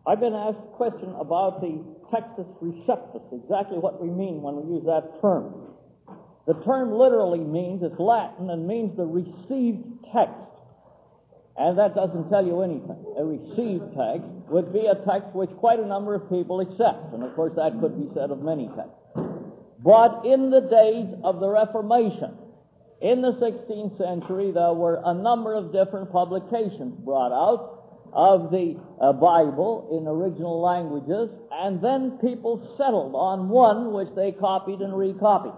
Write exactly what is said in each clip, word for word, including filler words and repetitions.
I've been asked a question about the Textus Receptus, exactly what we mean when we use that term. The term literally means, it's Latin, and means the received text. And that doesn't tell you anything. A received text would be a text which quite a number of people accept. And of course that could be said of many texts. But in the days of the Reformation, in the sixteenth century, there were a number of different publications brought out of the uh, Bible in original languages, and then people settled on one which they copied and recopied.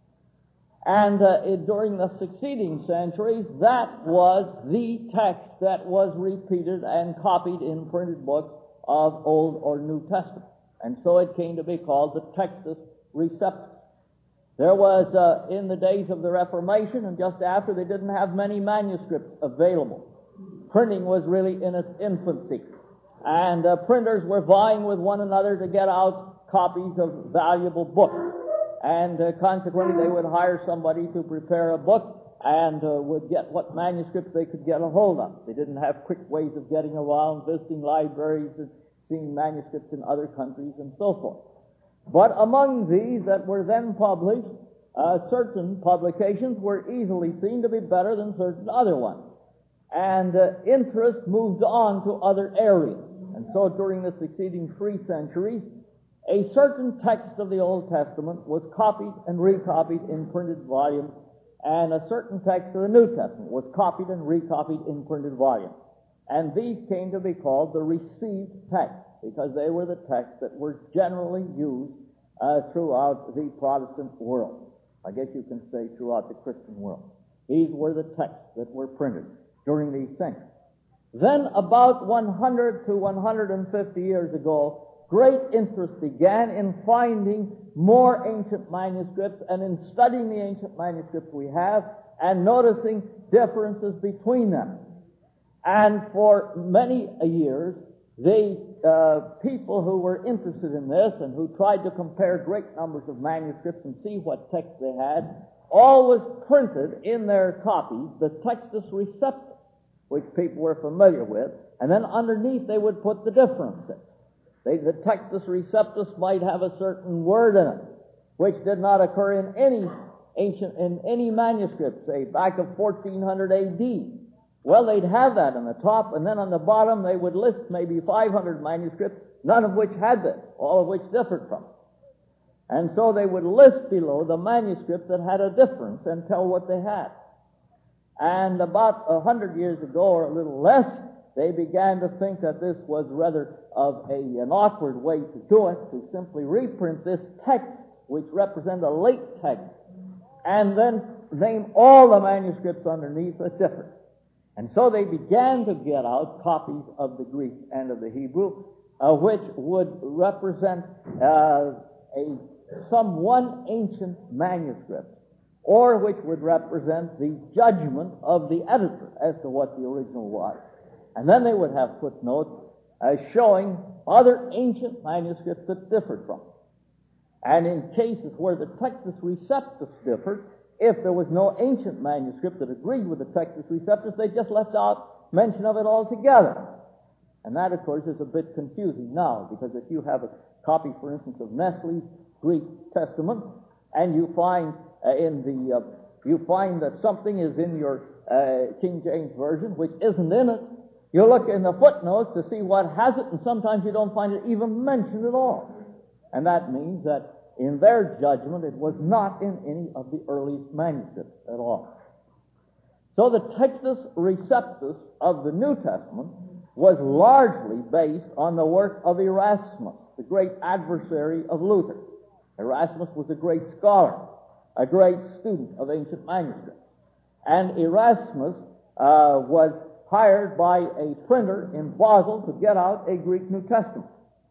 And uh, it, during the succeeding centuries, that was the text that was repeated and copied in printed books of Old or New Testament. And so it came to be called the Textus Receptus. There was, uh, in the days of the Reformation and just after, they didn't have many manuscripts available. Printing was really in its infancy. And uh, printers were vying with one another to get out copies of valuable books. And uh, consequently, they would hire somebody to prepare a book and uh, would get what manuscripts they could get a hold of. They didn't have quick ways of getting around, visiting libraries and seeing manuscripts in other countries and so forth. But among these that were then published, uh, certain publications were easily seen to be better than certain other ones. And uh, interest moved on to other areas. And so during the succeeding three centuries, a certain text of the Old Testament was copied and recopied in printed volumes, and a certain text of the New Testament was copied and recopied in printed volumes. And these came to be called the received texts, because they were the texts that were generally used uh, throughout the Protestant world. I guess you can say throughout the Christian world. These were the texts that were printed during these centuries. Then about one hundred to one hundred fifty years ago, great interest began in finding more ancient manuscripts and in studying the ancient manuscripts we have and noticing differences between them. And for many years, the uh, people who were interested in this and who tried to compare great numbers of manuscripts and see what text they had, always printed in their copies the Textus Receptus, which people were familiar with, and then underneath they would put the differences. They, the Textus Receptus might have a certain word in it, which did not occur in any ancient, in any manuscript, say back of fourteen hundred A D. Well, they'd have that on the top, and then on the bottom they would list maybe five hundred manuscripts, none of which had this, all of which differed from it. And so they would list below the manuscripts that had a difference and tell what they had. And about a hundred years ago, or a little less, they began to think that this was rather of a, an awkward way to do it, to simply reprint this text, which represents a late text, and then name all the manuscripts underneath as different. And so they began to get out copies of the Greek and of the Hebrew, uh, which would represent uh, a some one ancient manuscript, or which would represent the judgment of the editor as to what the original was. And then they would have footnotes uh, showing other ancient manuscripts that differed from it. And in cases where the Textus Receptus differed, if there was no ancient manuscript that agreed with the Textus Receptus, they just left out mention of it altogether. And that, of course, is a bit confusing now, because if you have a copy, for instance, of Nestle's Greek Testament, and you find uh, in the uh, you find that something is in your uh, King James Version which isn't in it, you look in the footnotes to see what has it, and sometimes you don't find it even mentioned at all. And that means that in their judgment, it was not in any of the earliest manuscripts at all. So the Textus Receptus of the New Testament was largely based on the work of Erasmus, the great adversary of Luther. Erasmus was a great scholar, a great student of ancient manuscripts. And Erasmus uh, was hired by a printer in Basel to get out a Greek New Testament.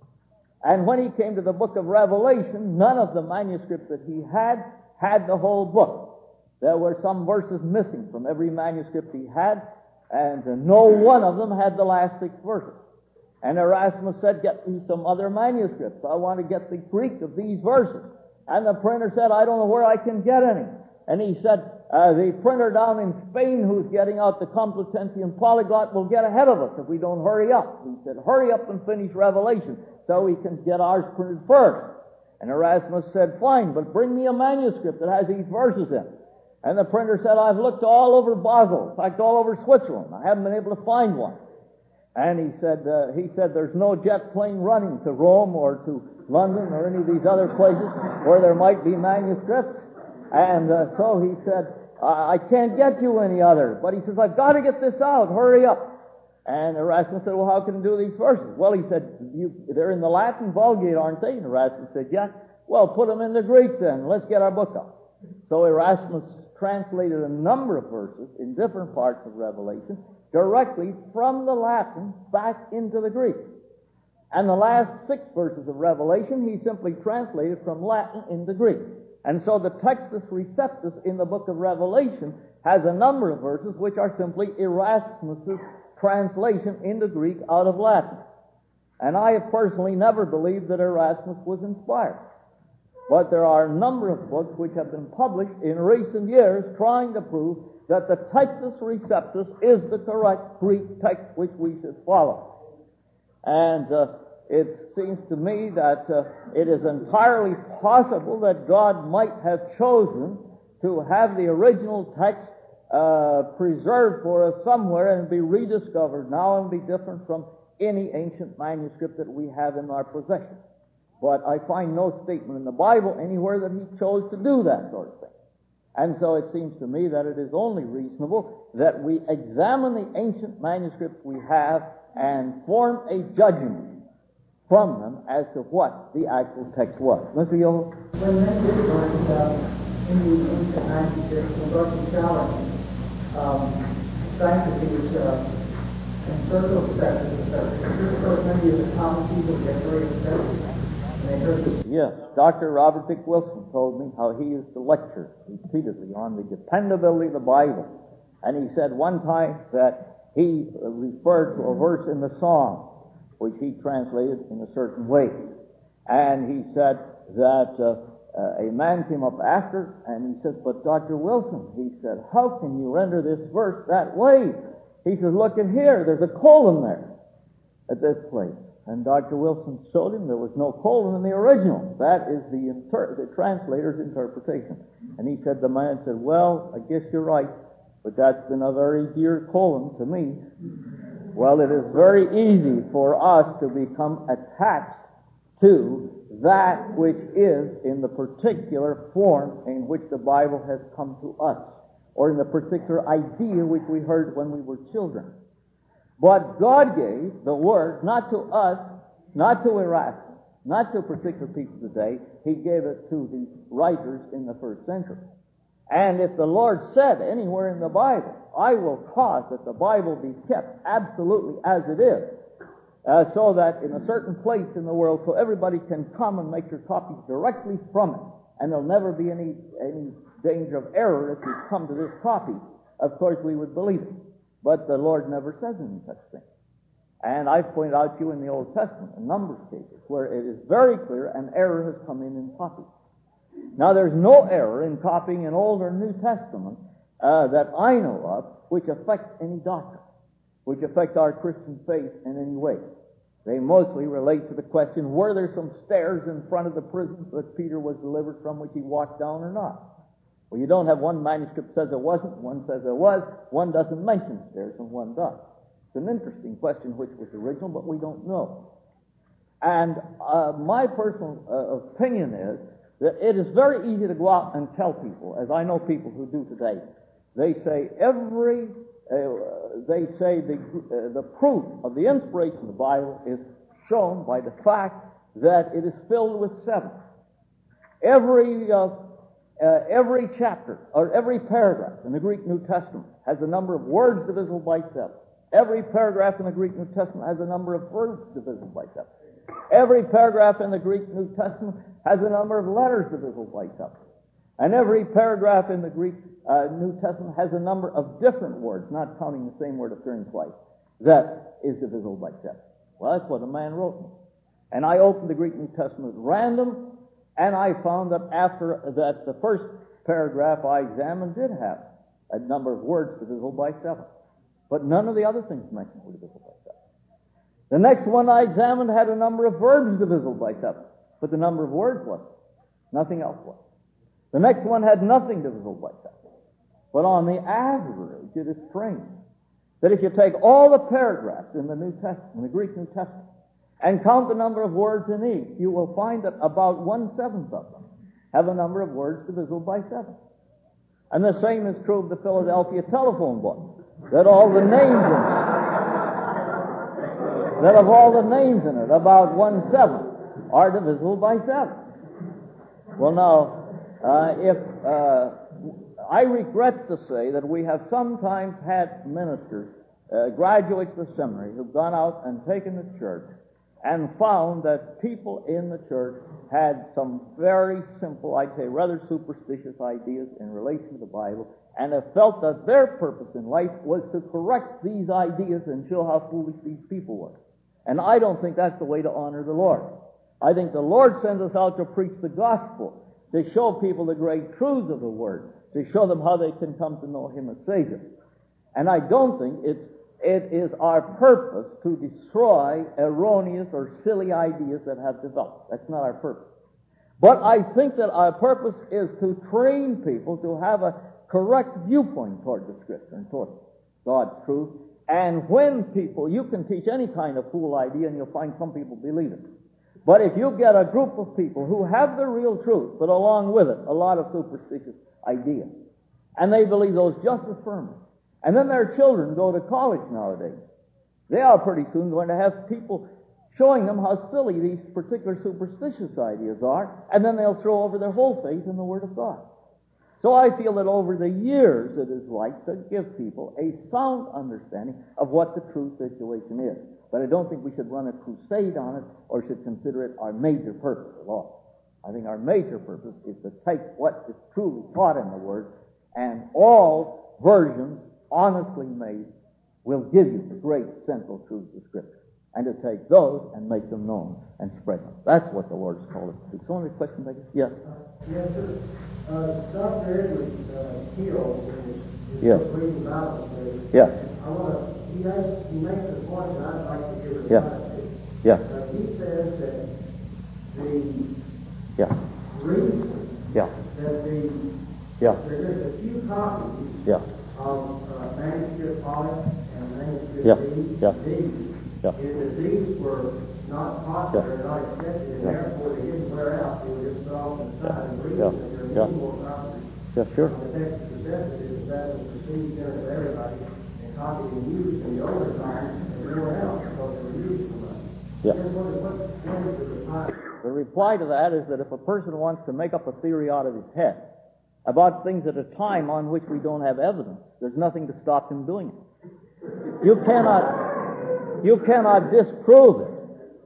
And when he came to the book of Revelation, none of the manuscripts that he had had the whole book. There were some verses missing from every manuscript he had, and uh, no one of them had the last six verses. And Erasmus said, get me some other manuscripts. I want to get the Greek of these verses. And the printer said, I don't know where I can get any. And he said, uh, the printer down in Spain who's getting out the Complutense and Polyglot will get ahead of us if we don't hurry up. He said, hurry up and finish Revelation so we can get ours printed first. And Erasmus said, fine, but bring me a manuscript that has these verses in. And the printer said, I've looked all over Basel, in fact, all over Switzerland. I haven't been able to find one. And he said, uh, he said, there's no jet plane running to Rome or to London or any of these other places where there might be manuscripts. And uh, so he said, I-, I can't get you any other. But he says, I've got to get this out. Hurry up. And Erasmus said, well, how can I do these verses? Well, he said, you, they're in the Latin Vulgate, aren't they? And Erasmus said, yeah. Well, put them in the Greek then. Let's get our book out. So Erasmus translated a number of verses in different parts of Revelation directly from the Latin back into the Greek. And the last six verses of Revelation he simply translated from Latin into Greek. And so the Textus Receptus in the book of Revelation has a number of verses which are simply Erasmus's translation into Greek out of Latin. And I have personally never believed that Erasmus was inspired. But there are a number of books which have been published in recent years trying to prove that the Textus Receptus is the correct Greek text which we should follow. And uh, it seems to me that uh, it is entirely possible that God might have chosen to have the original text uh, preserved for us somewhere and be rediscovered now and be different from any ancient manuscript that we have in our possession. But I find no statement in the Bible anywhere that he chose to do that sort of thing. And so it seems to me that it is only reasonable that we examine the ancient manuscripts we have and form a judgment from them as to what the actual text was. Mister Yoho? When men did find uh, in the ancient manuscripts, in the book of Solomon, um, scientists uh, and circumstances, just so many of the common people get very upset. Yes, Doctor Robert Dick Wilson told me how he used to lecture repeatedly on the dependability of the Bible. And he said one time that he referred to a verse in the Psalm, which he translated in a certain way. And he said that uh, uh, a man came up after, and he says, but Doctor Wilson, he said, how can you render this verse that way? He says, look at here, there's a colon there at this place. And Doctor Wilson showed him there was no colon in the original. That is the, inter- the translator's interpretation. And he said, the man said, well, I guess you're right, but that's been a very dear colon to me. Well, it is very easy for us to become attached to that which is in the particular form in which the Bible has come to us, or in the particular idea which we heard when we were children. But God gave the Word not to us, not to Erasmus, not to particular people today. He gave it to the writers in the first century. And if the Lord said anywhere in the Bible, I will cause that the Bible be kept absolutely as it is, uh, so that in a certain place in the world, so everybody can come and make their copies directly from it, and there'll never be any, any danger of error if you come to this copy, of course we would believe it. But the Lord never says any such thing. And I've pointed out to you in the Old Testament a number of cases where it is very clear an error has come in in copy. Now, there's no error in copying an Old or New Testament uh, that I know of which affects any doctrine, which affect our Christian faith in any way. They mostly relate to the question, were there some stairs in front of the prison that Peter was delivered from which he walked down or not? Well, you don't have one manuscript says it wasn't, one says it was, one doesn't mention stairs, and one does. It's an interesting question which was original, but we don't know. And uh, my personal uh, opinion is that it is very easy to go out and tell people, as I know people who do today. They say every, uh, they say the, uh, the proof of the inspiration of the Bible is shown by the fact that it is filled with seven. Every uh, Uh, every chapter, or every paragraph in the Greek New Testament has a number of words divisible by seven. Every paragraph in the Greek New Testament has a number of verbs divisible by seven. Every paragraph in the Greek New Testament has a number of letters divisible by seven. And every paragraph in the Greek uh, New Testament has a number of different words, not counting the same word appearing twice, that is divisible by seven. Well, that's what a man wrote me. And I opened the Greek New Testament at random, and I found that after that the first paragraph I examined did have a number of words divisible by seven. But none of the other things mentioned were divisible by seven. The next one I examined had a number of verbs divisible by seven, but the number of words wasn't. Nothing else was. The next one had nothing divisible by seven. But on the average, it is strange that if you take all the paragraphs in the New Testament, in the Greek New Testament, and count the number of words in each, you will find that about one-seventh of them have a number of words divisible by seven. And the same is true of the Philadelphia telephone book, that all the names in it, that of all the names in it, about one-seventh are divisible by seven. Well, now, uh, if uh, I regret to say that we have sometimes had ministers, uh, graduates of the seminary, who've gone out and taken the church and found that people in the church had some very simple, I'd say rather superstitious ideas in relation to the Bible, and have felt that their purpose in life was to correct these ideas and show how foolish these people were. And I don't think that's the way to honor the Lord. I think the Lord sends us out to preach the gospel, to show people the great truths of the Word, to show them how they can come to know Him as Savior. And I don't think it's It is our purpose to destroy erroneous or silly ideas that have developed. That's not our purpose. But I think that our purpose is to train people to have a correct viewpoint toward the Scripture and toward God's truth. And when people, you can teach any kind of fool idea and you'll find some people believe it. But if you get a group of people who have the real truth, but along with it a lot of superstitious ideas, and they believe those just as firmly, and then their children go to college nowadays, they are pretty soon going to have people showing them how silly these particular superstitious ideas are, and then they'll throw over their whole faith in the Word of God. So I feel that over the years it is right to give people a sound understanding of what the true situation is. But I don't think we should run a crusade on it or should consider it our major purpose at all. I think our major purpose is to take what is truly taught in the Word, and all versions honestly made will give you the great central truths of Scripture, and to take those and make them known and spread them. That's what the Lord has called us to do. So any questions, I guess? Yes? Uh, yes, sir. Uh, Doctor Edward uh, Hill, in yes. reading the Bible, says, yes. I want to, he, has, he makes a point that I'd like to give a yes. reply to. Yes. Uh, he says that the yeah. reason yeah. that the yeah. there's just a few copies yeah. of uh, manuscript Aleph and manuscript yeah. D, yeah. D yeah. is that these were not popular, yeah. not accepted, and yeah. therefore they didn't wear out. They were just put off to the side and read yeah. that there are yeah. many more copies. Yeah, sure. The text of necessity is that was perceived there to everybody and copied and used in the older times and wore out because they were used so much. Yeah. What, what, what is the reply? The reply to that is that if a person wants to make up a theory out of his head about things at a time on which we don't have evidence, there's nothing to stop him doing it. You cannot, you cannot disprove it.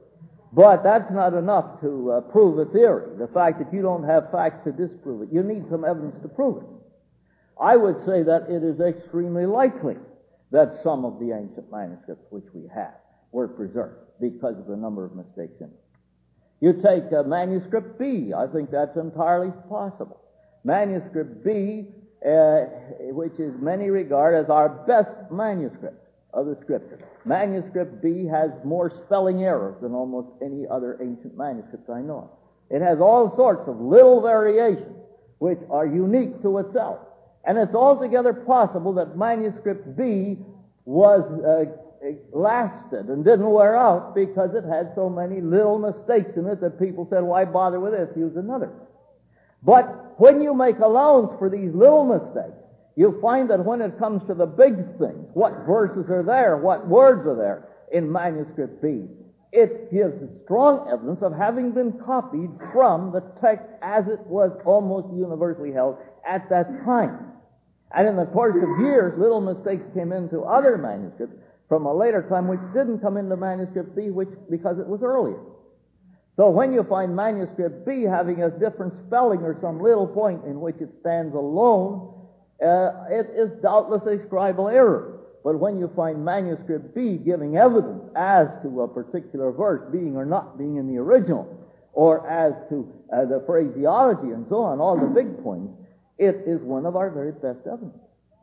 But that's not enough to uh, prove a theory. The fact that you don't have facts to disprove it. You need some evidence to prove it. I would say that it is extremely likely that some of the ancient manuscripts which we have were preserved because of the number of mistakes in it. You take uh, manuscript B. I think that's entirely possible. Manuscript B, uh, which is many regard as our best manuscript of the Scripture. Manuscript B has more spelling errors than almost any other ancient manuscripts I know of. It has all sorts of little variations which are unique to itself. And it's altogether possible that manuscript B was uh, lasted and didn't wear out because it had so many little mistakes in it that people said, why bother with this? Use another. But when you make allowance for these little mistakes, you find that when it comes to the big things, what verses are there, what words are there in manuscript B, it gives strong evidence of having been copied from the text as it was almost universally held at that time. And in the course of years, little mistakes came into other manuscripts from a later time which didn't come into manuscript B which, because it was earlier. So when you find manuscript B having a different spelling or some little point in which it stands alone, Uh, it is doubtless a scribal error. But when you find manuscript B giving evidence as to a particular verse being or not being in the original, or as to uh, the phraseology and so on, all the big points, it is one of our very best evidence.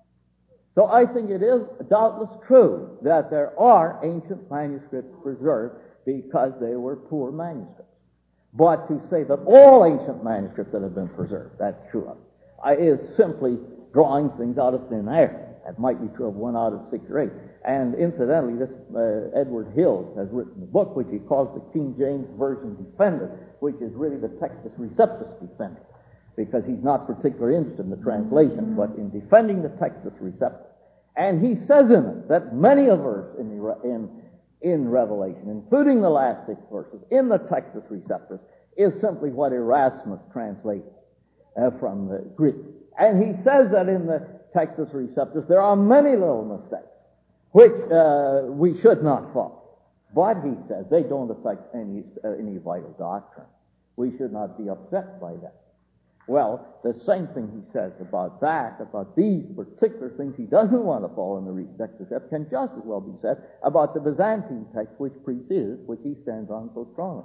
So I think it is doubtless true that there are ancient manuscripts preserved because they were poor manuscripts. But to say that all ancient manuscripts that have been preserved, that's true, uh, is simply drawing things out of thin air. That might be true of one out of six or eight. And incidentally, this uh, Edward Hills has written a book which he calls the King James Version Defender, which is really the Textus Receptus Defender, because he's not particularly interested in the translation, but in defending the Textus Receptus. And he says in it that many a verse in, the, in, in Revelation, including the last six verses, in the Textus Receptus, is simply what Erasmus translated uh, from the Greek. And he says that in the Textus Receptus there are many little mistakes which uh, we should not follow. But, he says, they don't affect any, uh, any vital doctrine. We should not be upset by that. Well, the same thing he says about that, about these particular things he doesn't want to follow in the Textus Receptus, can just as well be said about the Byzantine text which precedes, which he stands on so strongly.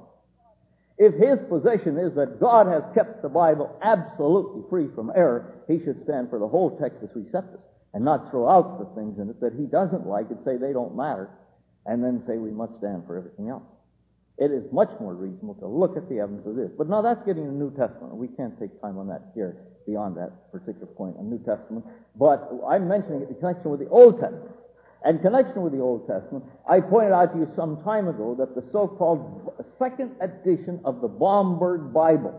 If his position is that God has kept the Bible absolutely free from error, he should stand for the whole Textus Receptus and not throw out the things in it that he doesn't like and say they don't matter, and then say we must stand for everything else. It is much more reasonable to look at the evidence of this. But now that's getting the New Testament. We can't take time on that here beyond that particular point on New Testament. But I'm mentioning it in connection with the Old Testament. In connection with the Old Testament, I pointed out to you some time ago that the so-called second edition of the Bomberg Bible,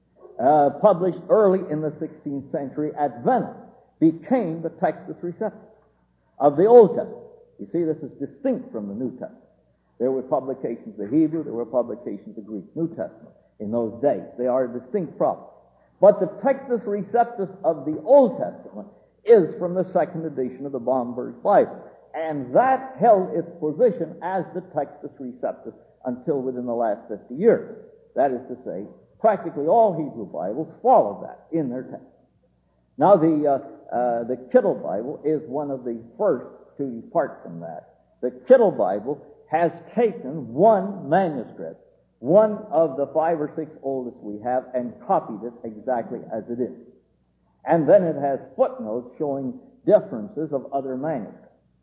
uh, published early in the sixteenth century at Venice, became the Textus Receptus of the Old Testament. You see, this is distinct from the New Testament. There were publications of Hebrew, there were publications of Greek, New Testament in those days. They are a distinct problem. But the Textus Receptus of the Old Testament is from the second edition of the Bomberg Bible. And that held its position as the Textus Receptus until within the last fifty years. That is to say, practically all Hebrew Bibles followed that in their text. Now, the, uh, uh, the Kittel Bible is one of the first to depart from that. The Kittel Bible has taken one manuscript, one of the five or six oldest we have, and copied it exactly as it is. And then it has footnotes showing differences of other manuscripts.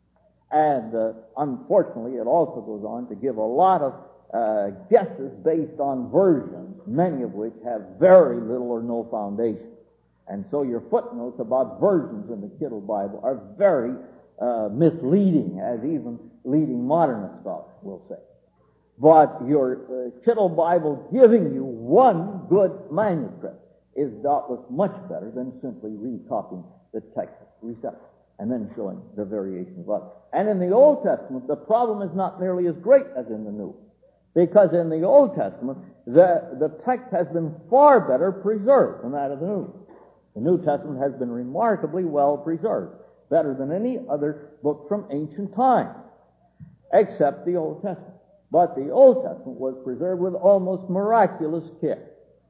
And uh, unfortunately, it also goes on to give a lot of uh, guesses based on versions, many of which have very little or no foundation. And so your footnotes about versions in the Kittel Bible are very uh, misleading, as even leading modernist scholars will say. But your uh, Kittel Bible giving you one good manuscript is doubtless much better than simply recopying the Textus Receptus and then showing the variation of others. And in the Old Testament, the problem is not nearly as great as in the New. Because in the Old Testament, the, the text has been far better preserved than that of the New. The New Testament has been remarkably well preserved, better than any other book from ancient times, except the Old Testament. But the Old Testament was preserved with almost miraculous care.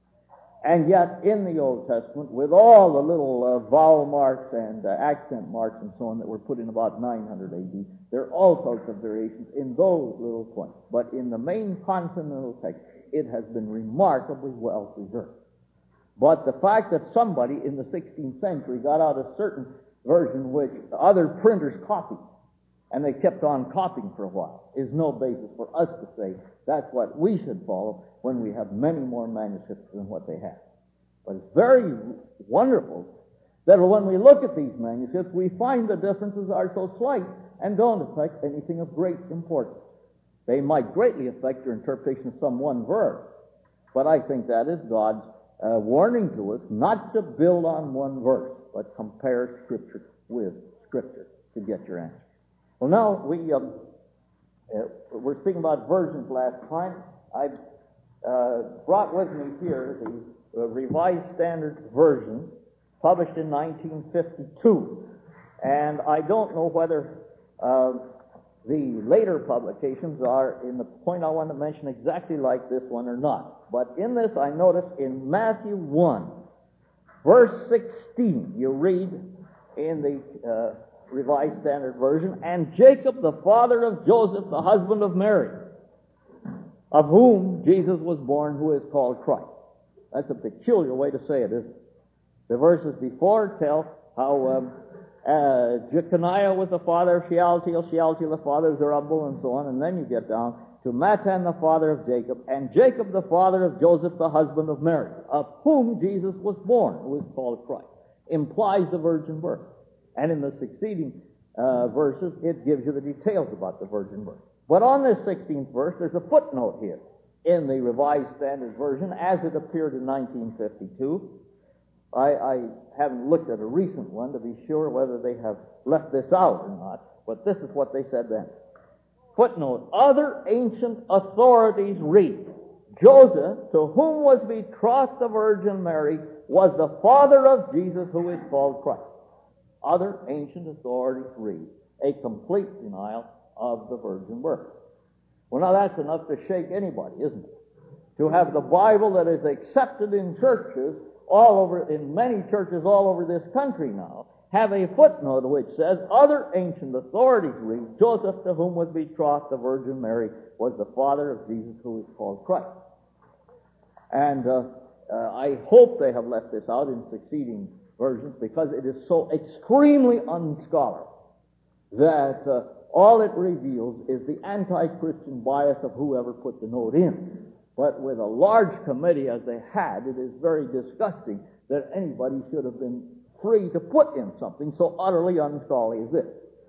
And yet, in the Old Testament, with all the little uh, vowel marks and uh, accent marks and so on that were put in about nine hundred A D, there are all sorts of variations in those little points. But in the main consonantal text, it has been remarkably well preserved. But the fact that somebody in the sixteenth century got out a certain version which other printers copied, and they kept on copying for a while, is no basis for us to say that's what we should follow when we have many more manuscripts than what they have. But it's very wonderful that when we look at these manuscripts, we find the differences are so slight and don't affect anything of great importance. They might greatly affect your interpretation of some one verse, but I think that is God's uh, warning to us not to build on one verse, but compare Scripture with Scripture to get your answer. Well, now, we um, uh, were speaking about versions last time. I uh, brought with me here the uh, Revised Standard Version, published in nineteen fifty-two. And I don't know whether uh, the later publications are in the point I want to mention exactly like this one or not. But in this, I notice in Matthew one, verse sixteen, you read in the uh, Revised Standard Version, and Jacob, the father of Joseph, the husband of Mary, of whom Jesus was born, who is called Christ. That's a peculiar way to say it, isn't it? The verses before tell how um, uh, Jeconiah was the father of Shealtiel, Shealtiel the father of Zerubbabel, and so on. And then you get down to Matan, the father of Jacob, and Jacob, the father of Joseph, the husband of Mary, of whom Jesus was born, who is called Christ. Implies the virgin birth. And in the succeeding uh, verses, it gives you the details about the virgin birth. But on this sixteenth verse, there's a footnote here in the Revised Standard Version as it appeared in nineteen fifty-two. I, I haven't looked at a recent one to be sure whether they have left this out or not, but this is what they said then. Footnote, other ancient authorities read, Joseph, to whom was betrothed the Virgin Mary, was the father of Jesus, who is called Christ. Other ancient authorities read a complete denial of the virgin birth. Well, now that's enough to shake anybody, isn't it? To have the Bible that is accepted in churches all over, in many churches all over this country now, have a footnote which says, other ancient authorities read, Joseph, to whom was betrothed the Virgin Mary, was the father of Jesus, who is called Christ. And uh, uh, I hope they have left this out in succeeding versions, because it is so extremely unscholarly that uh, all it reveals is the anti-Christian bias of whoever put the note in. But with a large committee as they had, it is very disgusting that anybody should have been free to put in something so utterly unscholarly as this.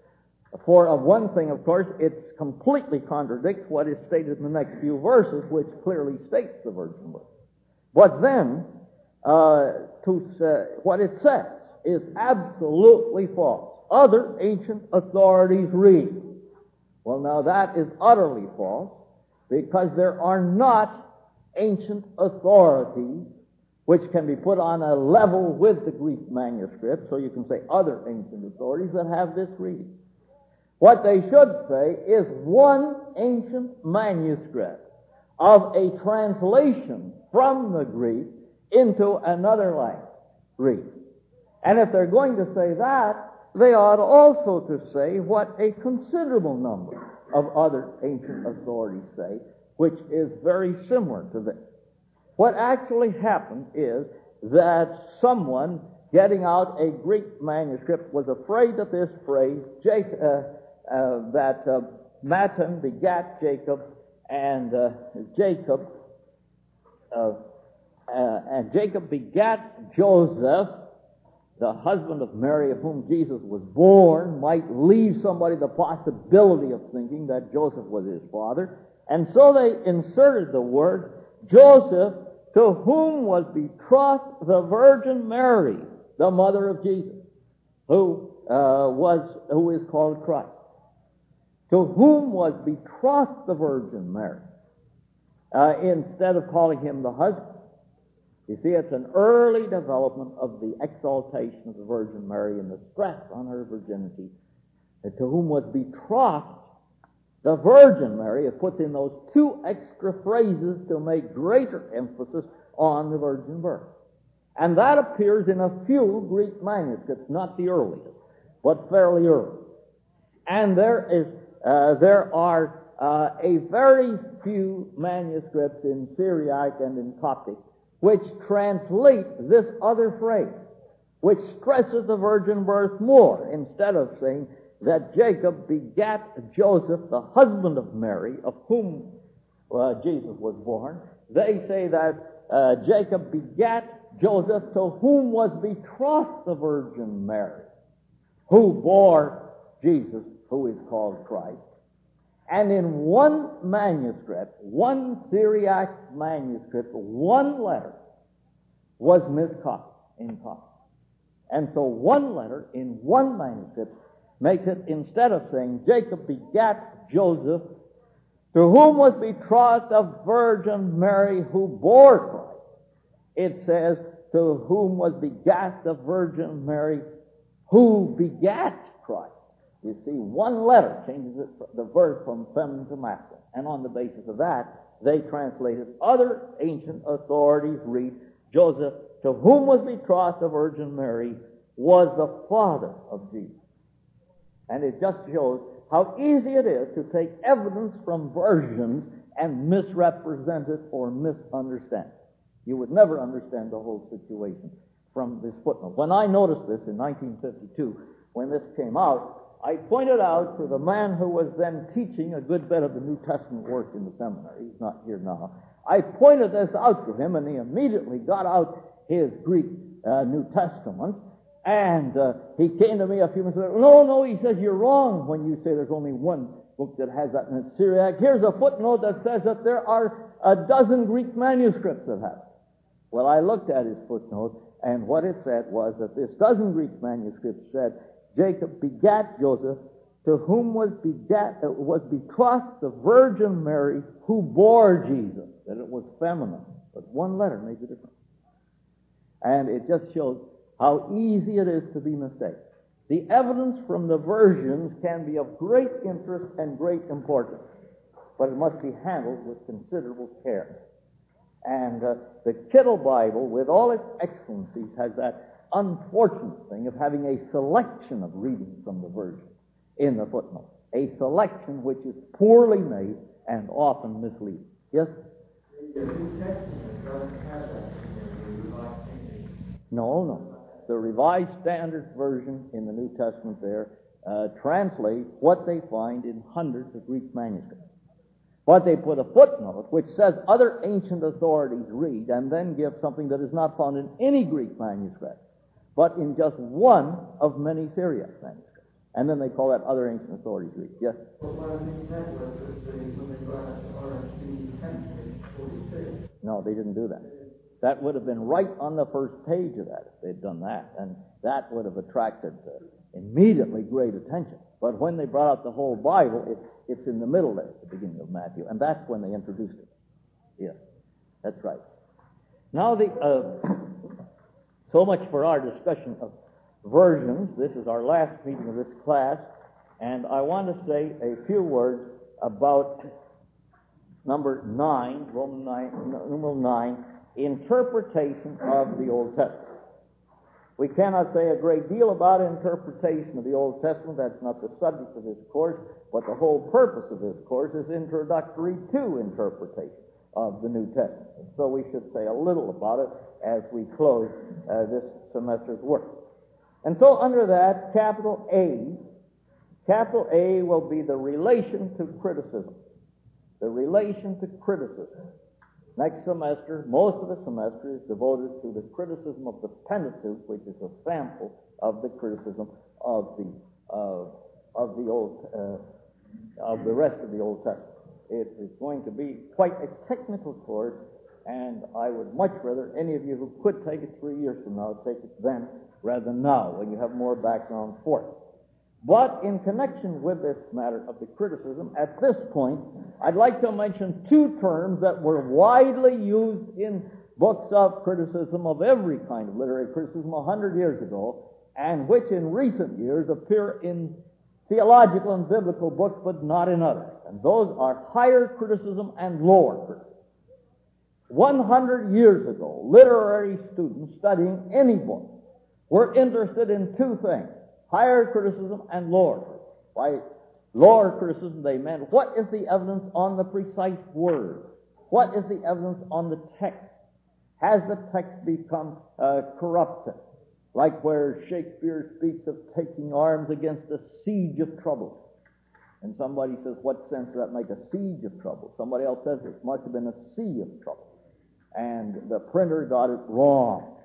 For of one thing, of course, it completely contradicts what is stated in the next few verses, which clearly states the virgin birth. But then, uh, to say, what it says is absolutely false. Other ancient authorities read. Well, now that is utterly false, because there are not ancient authorities which can be put on a level with the Greek manuscript, so you can say other ancient authorities that have this reading. What they should say is one ancient manuscript of a translation from the Greek into another language, Greek. And if they're going to say that, they ought also to say what a considerable number of other ancient authorities say, which is very similar to this. What actually happened is that someone getting out a Greek manuscript was afraid that this phrase, Jacob, uh, uh, that uh, Matan begat Jacob, and uh, Jacob, uh, uh, and Jacob begat Joseph, the husband of Mary, of whom Jesus was born, might leave somebody the possibility of thinking that Joseph was his father. And so they inserted the word Joseph, to whom was betrothed the Virgin Mary, the mother of Jesus, who uh, was who is called Christ. To whom was betrothed the Virgin Mary, uh, instead of calling him the husband. You see, it's an early development of the exaltation of the Virgin Mary and the stress on her virginity. And to whom was betrothed the Virgin Mary, it puts in those two extra phrases to make greater emphasis on the virgin birth. And that appears in a few Greek manuscripts, not the earliest, but fairly early. And there is, uh, there are uh, a very few manuscripts in Syriac and in Coptic which translate this other phrase, which stresses the virgin birth more, instead of saying that Jacob begat Joseph, the husband of Mary, of whom uh, Jesus was born. They say that uh, Jacob begat Joseph, to whom was betrothed the Virgin Mary, who bore Jesus, who is called Christ. And in one manuscript, one Syriac manuscript, one letter was miscopied in copy. And so one letter in one manuscript makes it, instead of saying Jacob begat Joseph, to whom was betrothed the Virgin Mary, who bore Christ, it says, to whom was begat the Virgin Mary, who begat Christ. You see, one letter changes it, the verb from feminine to masculine. And on the basis of that, they translated, other ancient authorities read, Joseph, to whom was betrothed the Virgin Mary, was the father of Jesus. And it just shows how easy it is to take evidence from versions and misrepresent it or misunderstand it. You would never understand the whole situation from this footnote. When I noticed this in nineteen fifty-two, when this came out, I pointed out to the man who was then teaching a good bit of the New Testament work in the seminary. He's not here now. I pointed this out to him, and he immediately got out his Greek uh, New Testament, and uh, he came to me a few minutes later. No, no, he says, you're wrong when you say there's only one book that has that, and it's Syriac. Here's a footnote that says that there are a dozen Greek manuscripts that have it. Well, I looked at his footnote, and what it said was that this dozen Greek manuscripts said Jacob begat Joseph, to whom was begat uh, was betrothed the Virgin Mary, who bore Jesus. That it was feminine, but one letter made the difference. And it just shows how easy it is to be mistaken. The evidence from the versions can be of great interest and great importance, but it must be handled with considerable care. And uh, the Kittle Bible, with all its excellencies, has that unfortunate thing of having a selection of readings from the version in the footnote. A selection which is poorly made and often misleading. Yes? The New Testament doesn't have that in the Revised Standard. No, no. The Revised Standard Version in the New Testament there uh, translates what they find in hundreds of Greek manuscripts. But they put a footnote which says other ancient authorities read, and then give something that is not found in any Greek manuscript, but in just one of many Syriac manuscripts. And then they call that other ancient authorities read. Yes? Well, what I think that was that they, when they brought up the R S V ten, page forty-six. No, they didn't do that. That would have been right on the first page of that if they'd done that, and that would have attracted uh, immediately great attention. But when they brought out the whole Bible, it, it's in the middle there, at the beginning of Matthew, and that's when they introduced it. Yes, that's right. Now, the uh, so much for our discussion of versions. This is our last meeting of this class, and I want to say a few words about number nine, Roman nine, numeral nine, interpretation of the Old Testament. We cannot say a great deal about interpretation of the Old Testament. That's not the subject of this course, but the whole purpose of this course is introductory to interpretation of the New Testament. So we should say a little about it as we close uh, this semester's work. And so under that, capital A, capital A will be the relation to criticism. The relation to criticism. Next semester, most of the semester is devoted to the criticism of the Pentateuch, which is a sample of the criticism of the uh, of the old uh, of the rest of the Old Testament. It is going to be quite a technical course, and I would much rather any of you who could take it three years from now take it then rather than now, when you have more background for it. But in connection with this matter of the criticism, at this point, I'd like to mention two terms that were widely used in books of criticism of every kind of literary criticism a hundred years ago, and which in recent years appear in theological and biblical books, but not in others. And those are higher criticism and lower criticism. One hundred years ago, literary students studying any book were interested in two things: higher criticism and lower criticism. By lower criticism, they meant, what is the evidence on the precise word? What is the evidence on the text? Has the text become uh, corrupted? Like where Shakespeare speaks of taking arms against a siege of trouble. And somebody says, what sense does that make, a siege of trouble? Somebody else says it must have been a sea of trouble. And the printer got it wrong.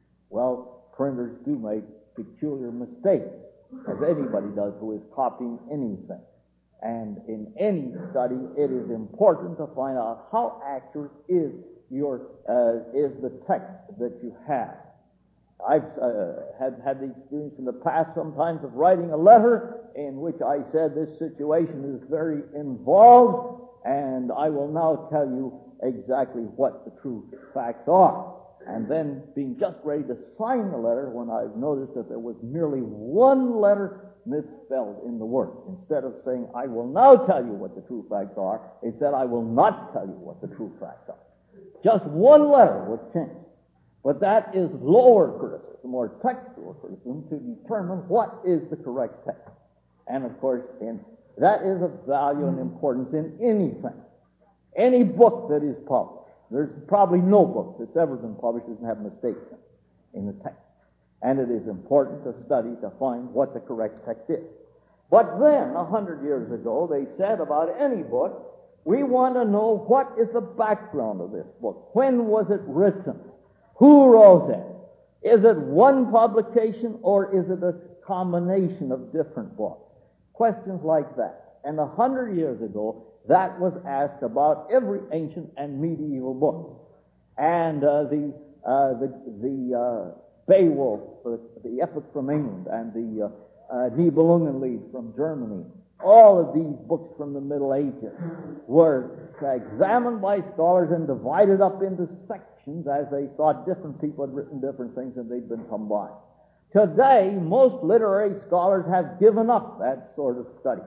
Well, printers do make peculiar mistakes, as anybody does who is copying anything. And in any study, it is important to find out how accurate is your uh, is the text that you have. I've uh, had had the experience in the past sometimes of writing a letter in which I said this situation is very involved, and I will now tell you exactly what the true facts are. And then being just ready to sign the letter when I've noticed that there was merely one letter misspelled in the word. Instead of saying, I will now tell you what the true facts are, it said, I will not tell you what the true facts are. Just one letter was changed. But that is lower criticism, or textual criticism, to determine what is the correct text. And of course, in, that is of value and importance in anything. Any book that is published. There's probably no book that's ever been published that doesn't have mistakes in it. in the text. And it is important to study to find what the correct text is. But then, a hundred years ago, they said about any book, we want to know what is the background of this book. When was it written? Who wrote it? Is it one publication or is it a combination of different books? Questions like that. And a hundred years ago, that was asked about every ancient and medieval book. And uh, the uh, the the uh, Beowulf, the, the epic from England, and the uh, uh, Nibelungenlied from Germany, all of these books from the Middle Ages were examined by scholars and divided up into sections as they thought different people had written different things and they'd been combined. Today, most literary scholars have given up that sort of study.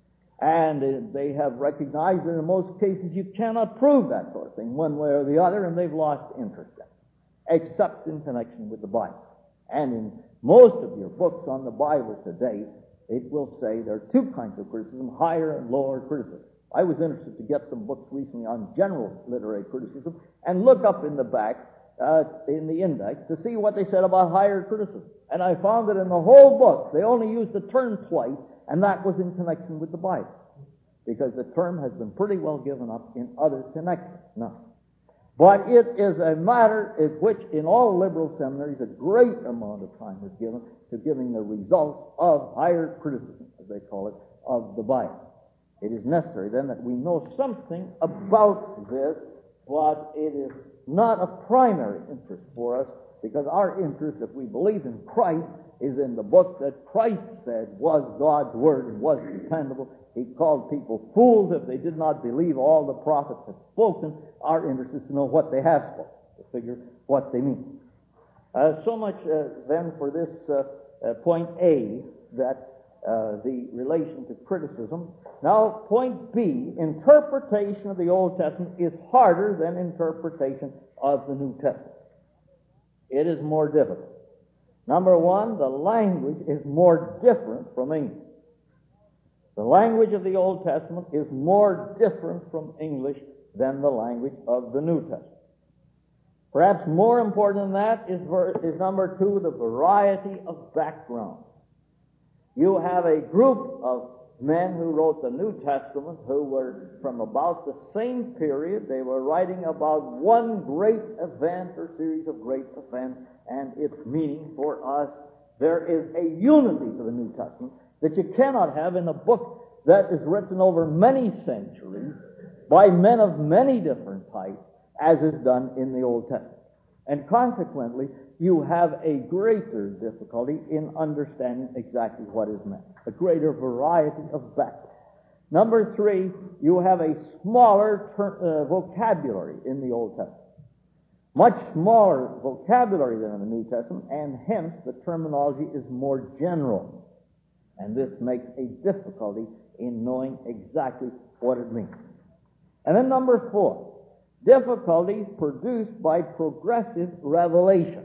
And uh, they have recognized that in most cases you cannot prove that sort of thing one way or the other, and they've lost interest in it, except in connection with the Bible. And in most of your books on the Bible today, it will say there are two kinds of criticism, higher and lower criticism. I was interested to get some books recently on general literary criticism and look up in the back, uh, in the index, to see what they said about higher criticism. And I found that in the whole book, they only used the term twice, and that was in connection with the Bible, because the term has been pretty well given up in other connections now. But it is a matter in which, in all liberal seminaries, a great amount of time is given to giving the results of higher criticism, as they call it, of the Bible. It is necessary, then, that we know something about this, but it is not a primary interest for us, because our interest, if we believe in Christ, is in the book that Christ said was God's Word and was dependable. He called people fools if they did not believe all the prophets had spoken. Our interest is to know what they have spoken, to figure what they mean. Uh, so much, uh, then, for this uh, uh, point A, that uh, the relation to criticism. Now, point B, interpretation of the Old Testament is harder than interpretation of the New Testament. It is more difficult. Number one, the language is more different from English. The language of the Old Testament is more different from English than the language of the New Testament. Perhaps more important than that is, is number two, the variety of background. You have a group of men who wrote the New Testament who were from about the same period. They were writing about one great event or series of great events and its meaning for us. There is a unity to the New Testament that you cannot have in a book that is written over many centuries by men of many different types, as is done in the Old Testament. And consequently, you have a greater difficulty in understanding exactly what is meant, a greater variety of background. Number three, you have a smaller ter- uh, vocabulary in the Old Testament. Much smaller vocabulary than in the New Testament, and hence the terminology is more general. And this makes a difficulty in knowing exactly what it means. And then number four, difficulties produced by progressive revelation.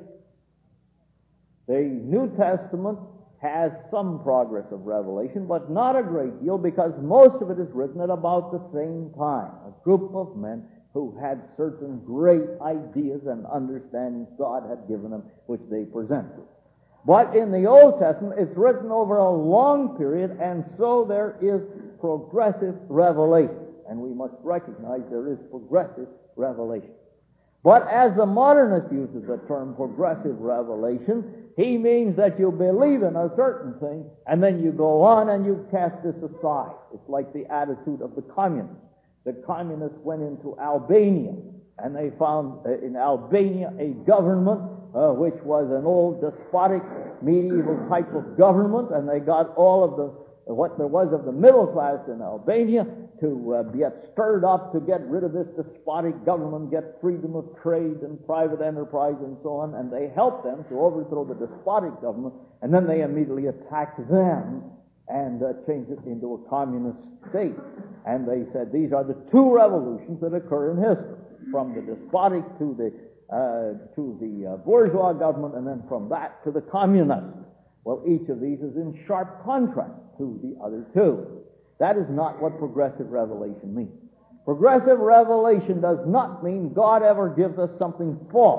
The New Testament has some progress of revelation, but not a great deal, because most of it is written at about the same time. A group of men who had certain great ideas and understandings God had given them, which they presented. But in the Old Testament, it's written over a long period, and so there is progressive revelation. And we must recognize there is progressive revelation. But as the modernist uses the term progressive revelation, he means that you believe in a certain thing, and then you go on and you cast this aside. It's like the attitude of the communists. The communists went into Albania, and they found uh, in Albania a government uh, which was an old despotic medieval type of government, and they got all of the what there was of the middle class in Albania to uh, get stirred up to get rid of this despotic government, get freedom of trade and private enterprise and so on, and they helped them to overthrow the despotic government, and then they immediately attacked them and uh, changed it into a communist state. And they said these are the two revolutions that occur in history, from the despotic to the uh, to the uh, bourgeois government, and then from that to the communist. Well, each of these is in sharp contrast to the other two. That is not what progressive revelation means. Progressive revelation does not mean God ever gives us something false.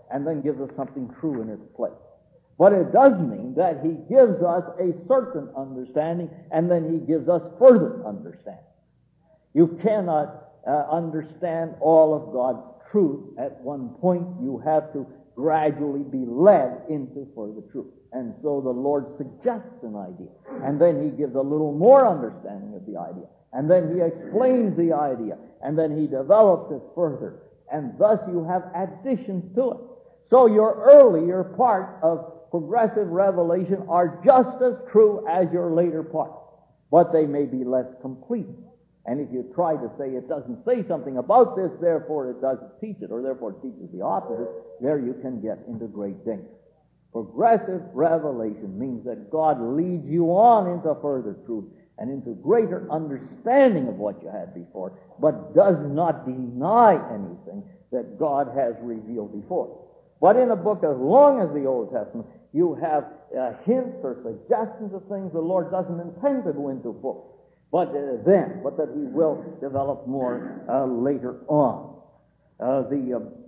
and then gives us something true in its place. But it does mean that he gives us a certain understanding, and then he gives us further understanding. You cannot uh, understand all of God's truth at one point. You have to gradually be led into further truth. And so the Lord suggests an idea, and then he gives a little more understanding of the idea, and then he explains the idea, and then he develops it further, and thus you have additions to it. So your earlier part of progressive revelation are just as true as your later part, but they may be less complete. And if you try to say it doesn't say something about this, therefore it doesn't teach it, or therefore it teaches the opposite, there you can get into great danger. Progressive revelation means that God leads you on into further truth and into greater understanding of what you had before, but does not deny anything that God has revealed before. But in a book as long as the Old Testament, you have uh, hints or suggestions of things the Lord doesn't intend to go into full. But uh, then, but that he will develop more uh, later on. Uh, the uh,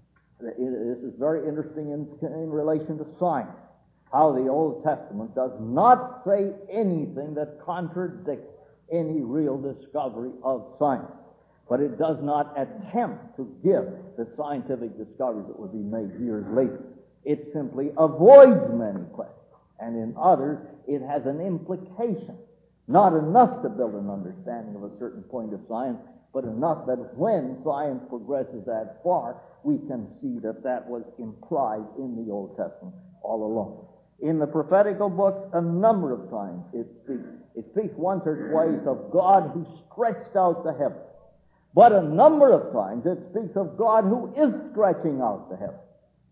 This is very interesting in, in relation to science, how the Old Testament does not say anything that contradicts any real discovery of science. But it does not attempt to give the scientific discoveries that will be made years later. It simply avoids many questions. And in others, it has an implication. Not enough to build an understanding of a certain point of science, but enough that when science progresses that far, we can see that that was implied in the Old Testament all along. In the prophetical books, a number of times it speaks. It speaks once or twice of God who stretched out the heavens. But a number of times it speaks of God who is stretching out the heavens.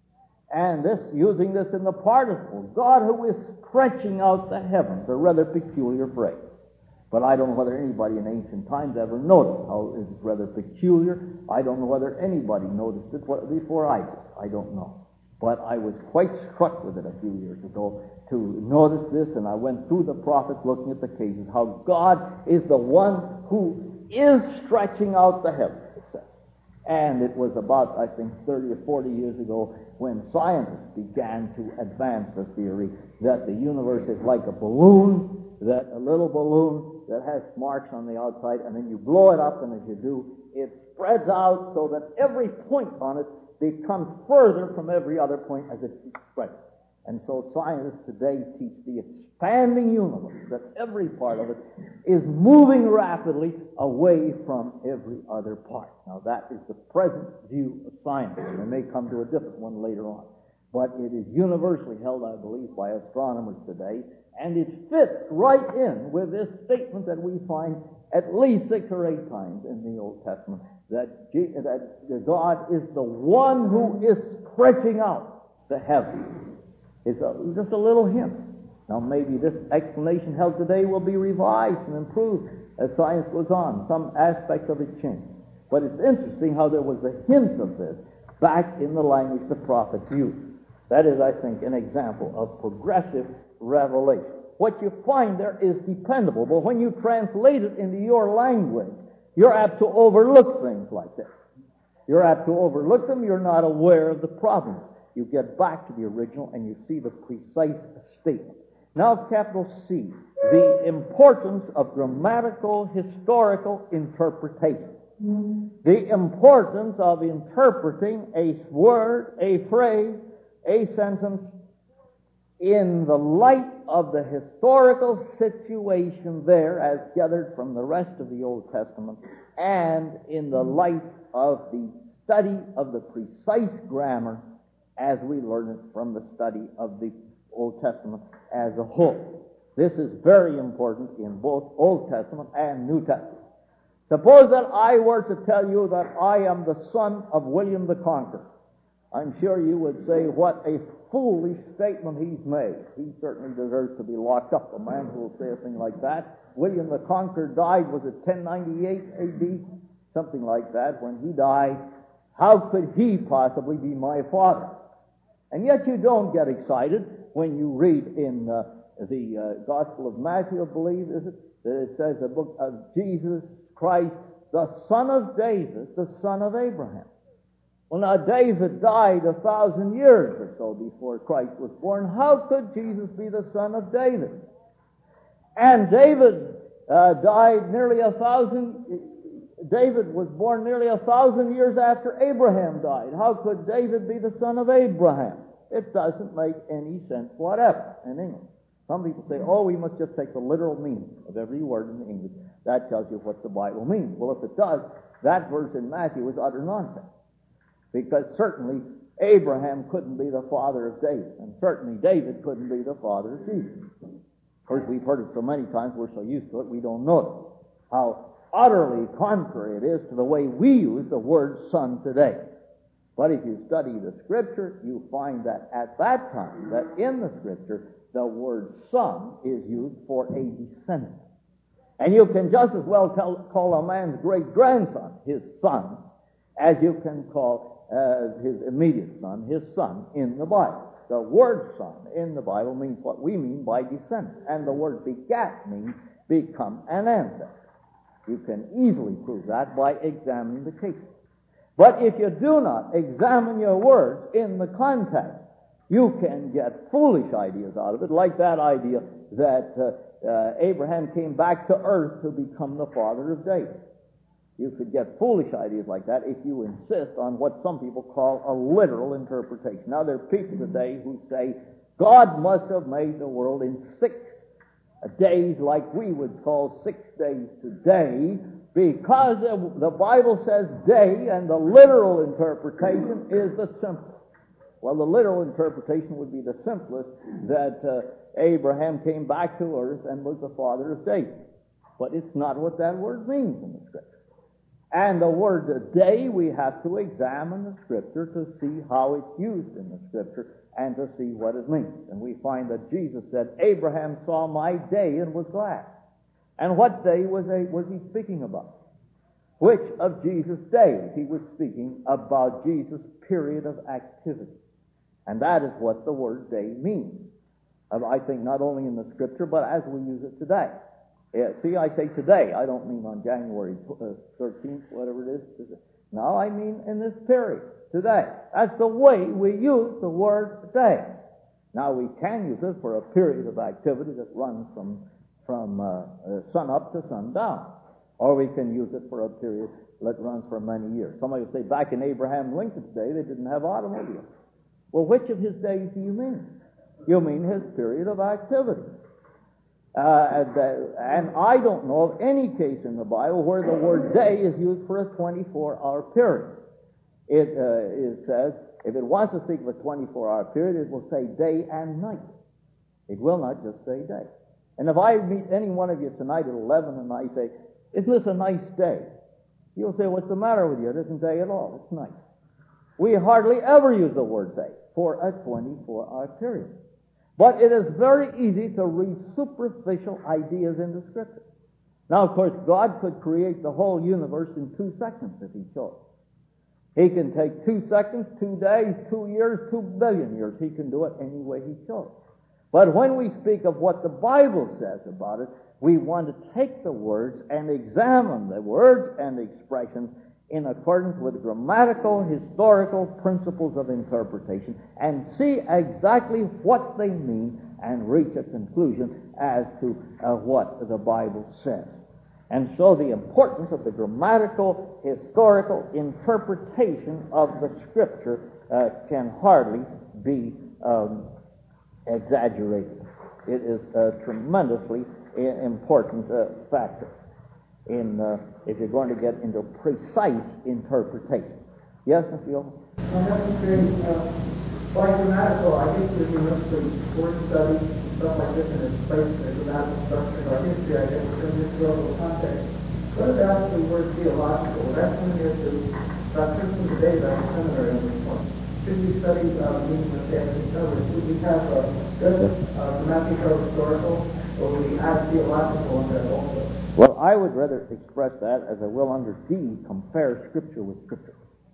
And this, using this in the participle, God who is stretching out the heavens, a rather peculiar phrase. But I don't know whether anybody in ancient times ever noticed how it's rather peculiar. I don't know whether anybody noticed it before I did. I don't know. But I was quite struck with it a few years ago to notice this, and I went through the prophets looking at the cases, how God is the one who is stretching out the heavens, it says. And it was about, I think, thirty or forty years ago when scientists began to advance the theory that the universe is like a balloon, that a little balloon that has marks on the outside, and then you blow it up, and as you do, it spreads out so that every point on it becomes further from every other point as it keeps spreading. And so scientists today teach the expanding universe, that every part of it is moving rapidly away from every other part. Now that is the present view of science. They may come to a different one later on. But it is universally held, I believe, by astronomers today, and it fits right in with this statement that we find at least six or eight times in the Old Testament, that, G- that God is the one who is stretching out the heavens. It's a, just a little hint. Now maybe this explanation held today will be revised and improved as science goes on. Some aspects of it change. But it's interesting how there was a hint of this back in the language the prophets used. That is, I think, an example of progressive revelation. What you find there is dependable, but when you translate it into your language, you're apt to overlook things like this. You're apt to overlook them. You're not aware of the problem. You get back to the original and you see the precise statement. Now, capital C, the importance of grammatical, historical interpretation. The importance of interpreting a word, a phrase, a sentence in the light of the historical situation there as gathered from the rest of the Old Testament, and in the light of the study of the precise grammar as we learn it from the study of the Old Testament as a whole. This is very important in both Old Testament and New Testament. Suppose that I were to tell you that I am the son of William the Conqueror. I'm sure you would say, what a foolish statement he's made. He certainly deserves to be locked up, a man who will say a thing like that. William the Conqueror died, was it ten ninety-eight A D? Something like that. When he died, how could he possibly be my father? And yet you don't get excited when you read in uh, the uh, Gospel of Matthew, I believe, is it, that it says the book of Jesus Christ, the son of David, the son of Abraham. Well, now, David died a thousand years or so before Christ was born. How could Jesus be the son of David? And David uh, died nearly a thousand... David was born nearly a thousand years after Abraham died. How could David be the son of Abraham? It doesn't make any sense whatever in English. Some people say, oh, we must just take the literal meaning of every word in English. That tells you what the Bible means. Well, if it does, that verse in Matthew is utter nonsense. Because certainly Abraham couldn't be the father of David, and certainly David couldn't be the father of Jesus. Of course, we've heard it so many times, we're so used to it, we don't notice how utterly contrary it is to the way we use the word son today. But if you study the Scripture, you find that at that time, that in the Scripture, the word son is used for a descendant. And you can just as well tell, call a man's great-grandson his son as you can call uh, his immediate son his son in the Bible. The word son in the Bible means what we mean by descendant, and the word begat means become an ancestor. You can easily prove that by examining the case. But if you do not examine your words in the context, you can get foolish ideas out of it, like that idea that uh, uh, Abraham came back to earth to become the father of David. You could get foolish ideas like that if you insist on what some people call a literal interpretation. Now, there are people today who say God must have made the world in six days like we would call six days today, because the Bible says day, and the literal interpretation is the simplest. Well, the literal interpretation would be the simplest, that uh, Abraham came back to earth and was the father of David. But it's not what that word means in the Scripture. And the word day, we have to examine the Scripture to see how it's used in the Scripture and to see what it means. And we find that Jesus said, Abraham saw my day and was glad. And what day was, a, was he speaking about? Which of Jesus' days? He was speaking about Jesus' period of activity. And that is what the word day means. I think not only in the Scripture, but as we use it today. Yeah, see, I say today. I don't mean on January thirteenth, whatever it is. No, I mean in this period, today. That's the way we use the word day. Now, we can use it for a period of activity that runs from, from uh, uh, sun up to sundown. Or we can use it for a period that runs for many years. Somebody will say, back in Abraham Lincoln's day, they didn't have automobiles. Well, which of his days do you mean? You mean his period of activity. Uh, and I don't know of any case in the Bible where the word day is used for a twenty-four hour period. It, uh, it says, if it wants to speak of a twenty-four hour period, it will say day and night. It will not just say day. And if I meet any one of you tonight at eleven and I say, isn't this a nice day? You'll say, what's the matter with you? It isn't day at all. It's night. We hardly ever use the word day for a twenty-four hour period. But it is very easy to read superficial ideas into Scripture. Now, of course, God could create the whole universe in two seconds if He chose. He can take two seconds, two days, two years, two billion years. He can do it any way He chose. But when we speak of what the Bible says about it, we want to take the words and examine the words and expressions in accordance with grammatical, historical principles of interpretation, and see exactly what they mean and reach a conclusion as to uh, what the Bible says. And so the importance of the grammatical, historical interpretation of the Scripture uh, can hardly be um, exaggerated. It is a tremendously important uh, factor in uh, if you're going to get into precise interpretation. Yes, Mister Yoho? Well, that's very, uh, by grammatical, I guess if you look to word study and stuff like this in its place in the grammatical structure of our history, I guess, in historical context, what about the word theological? That's limited to about Christian today that I'm seminary on this point. Should we study uh, the meaning of each other? Should we have a good uh, grammatical historical, or will we add theological on that also? Well, I would rather express that, as I will under D, compare Scripture with Scripture.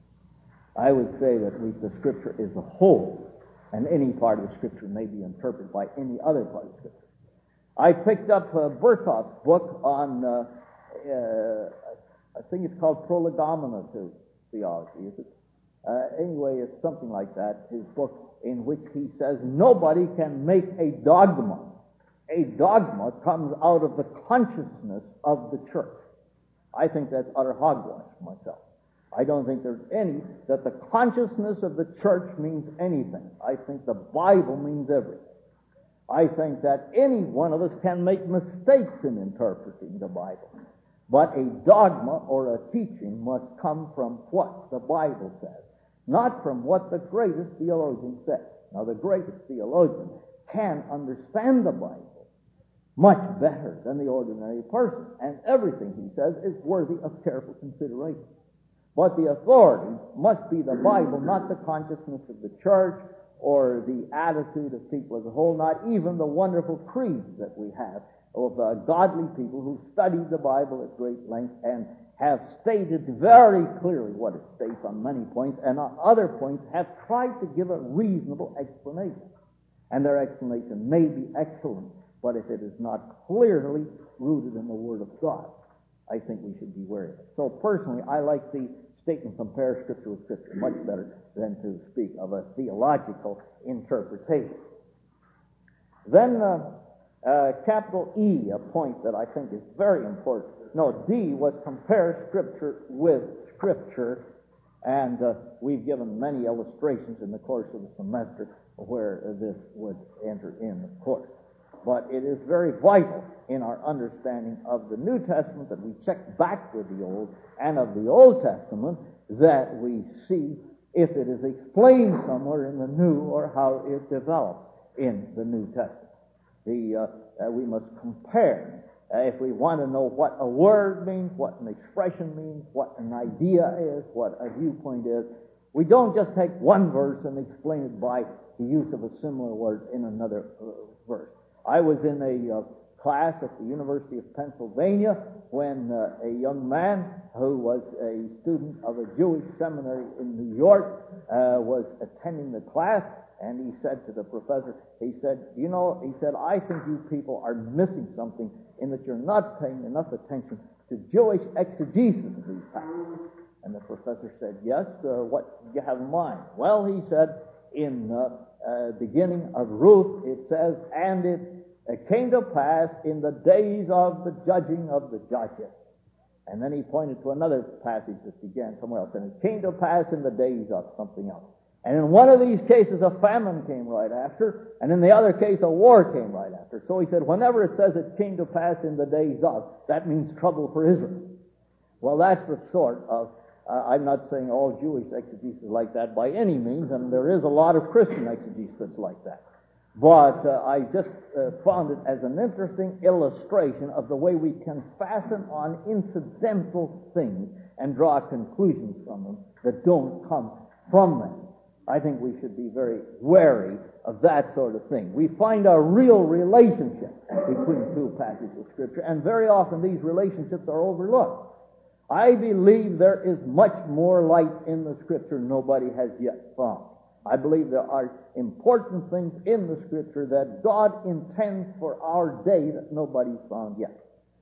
I would say that we, the Scripture is the whole, and any part of the Scripture may be interpreted by any other part of the Scripture. I picked up uh, Bertholdt's book on, uh, uh, I think it's called Prolegomena to Theology, is it? Uh, anyway, it's something like that, his book, in which he says nobody can make a dogma. A dogma comes out of the consciousness of the church. I think that's utter hogwash myself. I don't think there's any, that the consciousness of the church means anything. I think the Bible means everything. I think that any one of us can make mistakes in interpreting the Bible. But a dogma or a teaching must come from what the Bible says, not from what the greatest theologian says. Now, the greatest theologian can understand the Bible much better than the ordinary person, and everything he says is worthy of careful consideration. But the authority must be the Bible, not the consciousness of the church or the attitude of people as a whole, not even the wonderful creeds that we have of uh, godly people who studied the Bible at great length and have stated very clearly what it states on many points, and on other points have tried to give a reasonable explanation. And their explanation may be excellent, but if it is not clearly rooted in the Word of God, I think we should be wary of it. So personally, I like the statement, compare Scripture with Scripture, much better than to speak of a theological interpretation. Then uh, uh, capital E, a point that I think is very important. No, D was compare Scripture with Scripture, and uh, we've given many illustrations in the course of the semester where uh, this would enter in, of course. But it is very vital in our understanding of the New Testament that we check back with the Old, and of the Old Testament that we see if it is explained somewhere in the New or how it develops in the New Testament. The, uh, uh, we must compare. Uh, if we want to know what a word means, what an expression means, what an idea is, what a viewpoint is, we don't just take one verse and explain it by the use of a similar word in another uh, verse. I was in a uh, class at the University of Pennsylvania when uh, a young man who was a student of a Jewish seminary in New York uh, was attending the class, and he said to the professor, he said, you know, he said, I think you people are missing something in that you're not paying enough attention to Jewish exegesis of these passages. And the professor said, yes, uh, what do you have in mind? Well, he said, in uh, uh, beginning of Ruth, it says, and it uh, came to pass in the days of the judging of the judges. And then he pointed to another passage that began somewhere else, and it came to pass in the days of something else. And in one of these cases, a famine came right after, and in the other case, a war came right after. So he said, whenever it says it came to pass in the days of, that means trouble for Israel. Well, that's the sort of Uh, I'm not saying all Jewish exegesis like that by any means, and there is a lot of Christian exegesis like that. But uh, I just uh, found it as an interesting illustration of the way we can fasten on incidental things and draw conclusions from them that don't come from them. I think we should be very wary of that sort of thing. We find a real relationship between two passages of Scripture, and very often these relationships are overlooked. I believe there is much more light in the Scripture nobody has yet found. I believe there are important things in the Scripture that God intends for our day that nobody's found yet.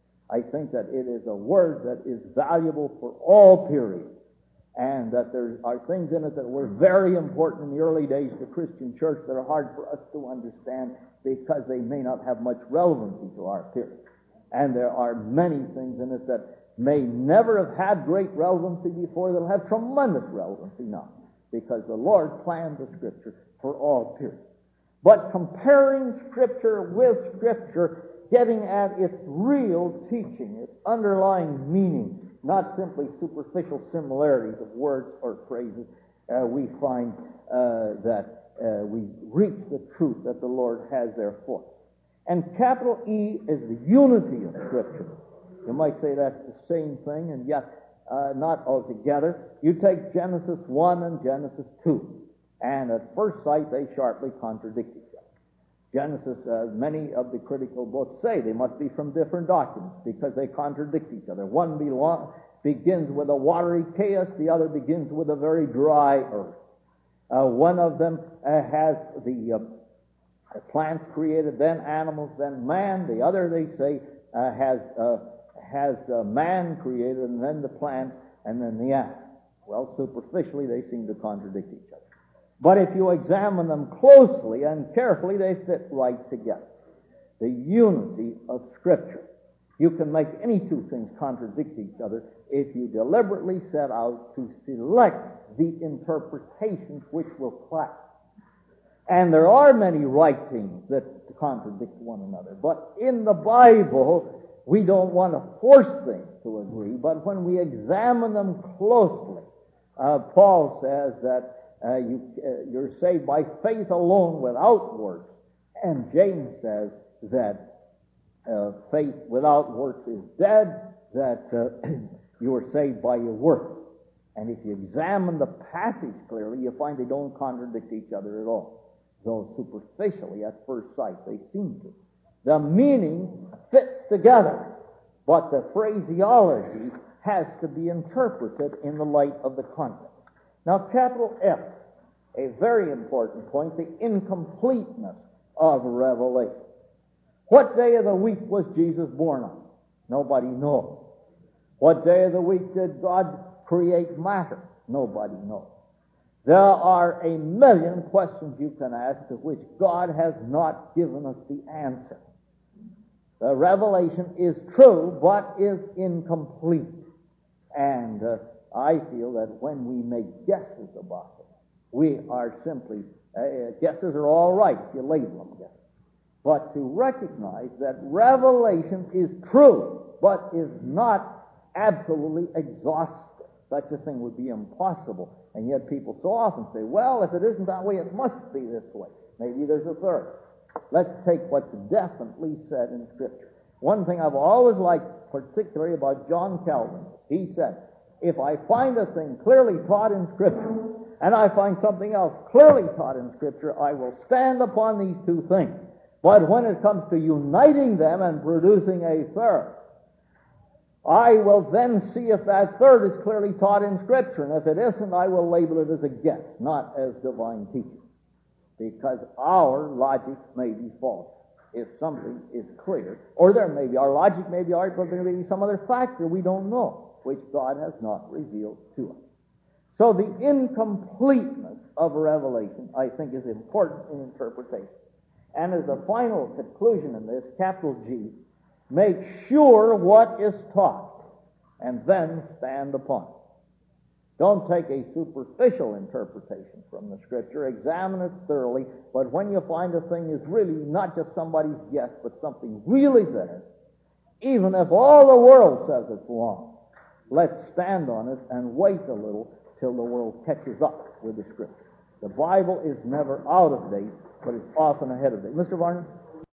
I think that it is a word that is valuable for all periods, and that there are things in it that were very important in the early days of the Christian church that are hard for us to understand because they may not have much relevancy to our period. And there are many things in it that may never have had great relevancy before that'll have tremendous relevancy now, because the Lord planned the Scripture for all periods. But comparing Scripture with Scripture, getting at its real teaching, its underlying meaning, not simply superficial similarities of words or phrases, uh, we find uh, that uh, we reach the truth that the Lord has there for us. And capital E is the unity of Scripture. You might say that's the same thing, and yet uh, not altogether. You take Genesis one and Genesis two, and at first sight they sharply contradict each other. Genesis, uh, many of the critical books say they must be from different documents because they contradict each other. One belong, begins with a watery chaos, the other begins with a very dry earth. Uh, one of them uh, has the uh, plants created, then animals, then man. The other, they say, uh, has... Uh, has uh, man created, and then the plant, and then the animal. Well, superficially, they seem to contradict each other. But if you examine them closely and carefully, they fit right together. The unity of Scripture. You can make any two things contradict each other if you deliberately set out to select the interpretations which will clash. And there are many writings that contradict one another. But in the Bible, we don't want to force things to agree, but when we examine them closely, uh, Paul says that uh, you, uh, you're saved by faith alone without works. And James says that uh, faith without works is dead, that uh, you are saved by your works. And if you examine the passage clearly, you find they don't contradict each other at all, though superficially at first sight they seem to. The meaning fits together, but the phraseology has to be interpreted in the light of the context. Now, capital F, a very important point, the incompleteness of revelation. What day of the week was Jesus born on? Nobody knows. What day of the week did God create matter? Nobody knows. There are a million questions you can ask to which God has not given us the answer. The revelation is true, but is incomplete. And uh, I feel that when we make guesses about it, we are simply, uh, guesses are all right if you label them guesses. But to recognize that revelation is true, but is not absolutely exhaustive. Such a thing would be impossible. And yet people so often say, well, if it isn't that way, it must be this way. Maybe there's a third. Let's take what's definitely said in Scripture. One thing I've always liked, particularly about John Calvin, he said, if I find a thing clearly taught in Scripture, and I find something else clearly taught in Scripture, I will stand upon these two things. But when it comes to uniting them and producing a third, I will then see if that third is clearly taught in Scripture. And if it isn't, I will label it as a guess, not as divine teaching. Because our logic may be false if something is clear. Or there may be, our logic may be right, but there may be some other factor we don't know, which God has not revealed to us. So the incompleteness of revelation, I think, is important in interpretation. And as a final conclusion in this, capital G, make sure what is taught, and then stand upon it. Don't take a superficial interpretation from the Scripture. Examine it thoroughly, but when you find a thing is really not just somebody's guess, but something really there, even if all the world says it's wrong, let's stand on it and wait a little till the world catches up with the Scripture. The Bible is never out of date, but it's often ahead of date. Mister Varner?